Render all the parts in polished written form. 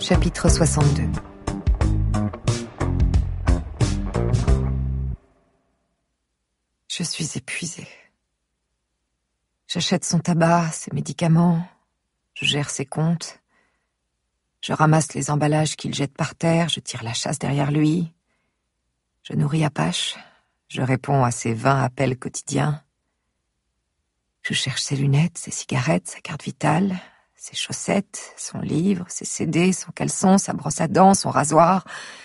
Chapitre 62. Je suis épuisée. J'achète son tabac, ses médicaments, je gère ses comptes, je ramasse les emballages qu'il jette par terre, je tire la chasse derrière lui, je nourris Apache, je réponds à ses 20 appels quotidiens, je cherche ses lunettes, ses cigarettes, sa carte vitale, ses chaussettes, son livre, ses CD, son caleçon, sa brosse à dents, son rasoir.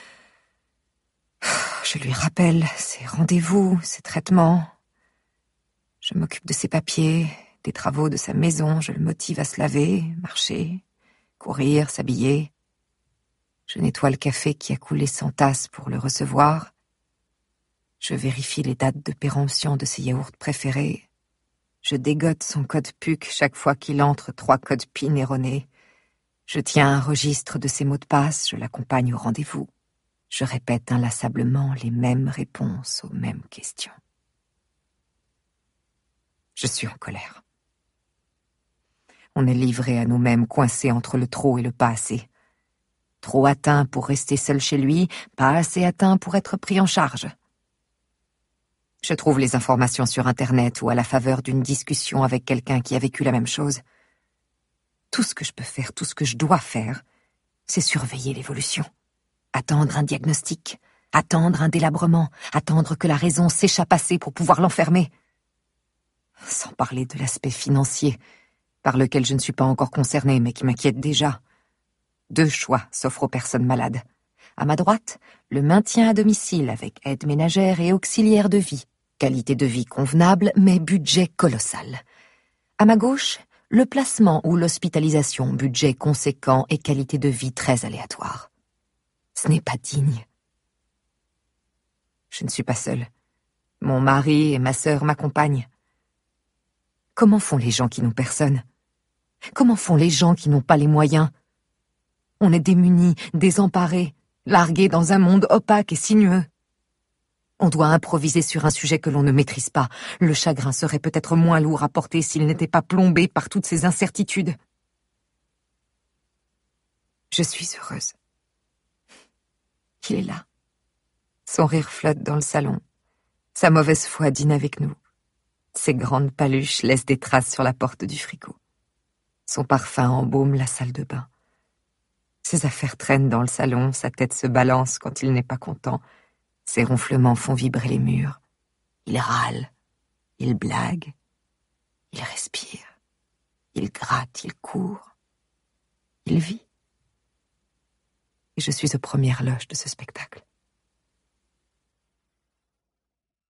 Je lui rappelle ses rendez-vous, ses traitements. Je m'occupe de ses papiers, des travaux de sa maison, je le motive à se laver, marcher, courir, s'habiller. Je nettoie le café qui a coulé sans tasse pour le recevoir. Je vérifie les dates de péremption de ses yaourts préférés. Je dégote son code PUC chaque fois qu'il entre 3 codes PIN erronés. Je tiens un registre de ses mots de passe, je l'accompagne au rendez-vous. Je répète inlassablement les mêmes réponses aux mêmes questions. Je suis en colère. On est livré à nous-mêmes, coincés entre le trop et le pas assez. Trop atteint pour rester seul chez lui, pas assez atteint pour être pris en charge. Je trouve les informations sur Internet ou à la faveur d'une discussion avec quelqu'un qui a vécu la même chose. Tout ce que je peux faire, tout ce que je dois faire, c'est surveiller l'évolution. Attendre un diagnostic, attendre un délabrement, attendre que la raison s'échappe assez pour pouvoir l'enfermer. Sans parler de l'aspect financier, par lequel je ne suis pas encore concernée, mais qui m'inquiète déjà. 2 choix s'offrent aux personnes malades. À ma droite, le maintien à domicile avec aide ménagère et auxiliaire de vie. Qualité de vie convenable, mais budget colossal. À ma gauche, le placement ou l'hospitalisation, budget conséquent et qualité de vie très aléatoire. Ce n'est pas digne. Je ne suis pas seule. Mon mari et ma sœur m'accompagnent. Comment font les gens qui n'ont personne? Comment font les gens qui n'ont pas les moyens? On est démunis, désemparés, largués dans un monde opaque et sinueux. On doit improviser sur un sujet que l'on ne maîtrise pas. Le chagrin serait peut-être moins lourd à porter s'il n'était pas plombé par toutes ces incertitudes. Je suis heureuse. Il est là. Son rire flotte dans le salon. Sa mauvaise foi dîne avec nous. Ses grandes paluches laissent des traces sur la porte du frigo. Son parfum embaume la salle de bain. Ses affaires traînent dans le salon, sa tête se balance quand il n'est pas content. Ses ronflements font vibrer les murs. Il râle, il blague, il respire, il gratte, il court, il vit. Et je suis aux premières loges de ce spectacle.